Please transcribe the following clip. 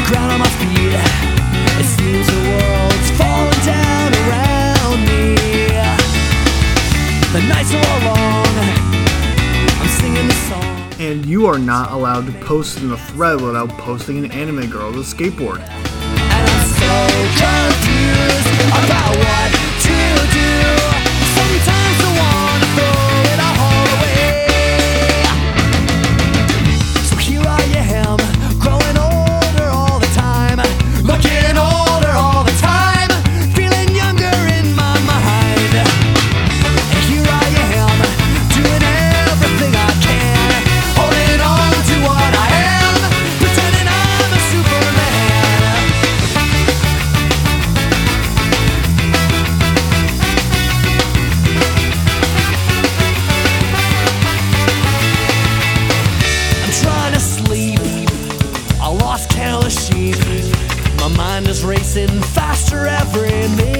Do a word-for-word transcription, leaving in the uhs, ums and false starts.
ground on my feet. It seems the world's falling down around me. The nights are all long. I'm singing the song. And you are not allowed to post in the thread without posting an anime girl with a skateboard. And I'm so confused about what to do. Sometimes I wanna throw it all away. So here I am, growing older all the time, looking older all the time, feeling younger in my mind. And here I am, doing everything I can, holding on to what I am, pretending I'm a Superman. I'm trying to sleep, I lost count of sheep. My mind is racing faster every minute.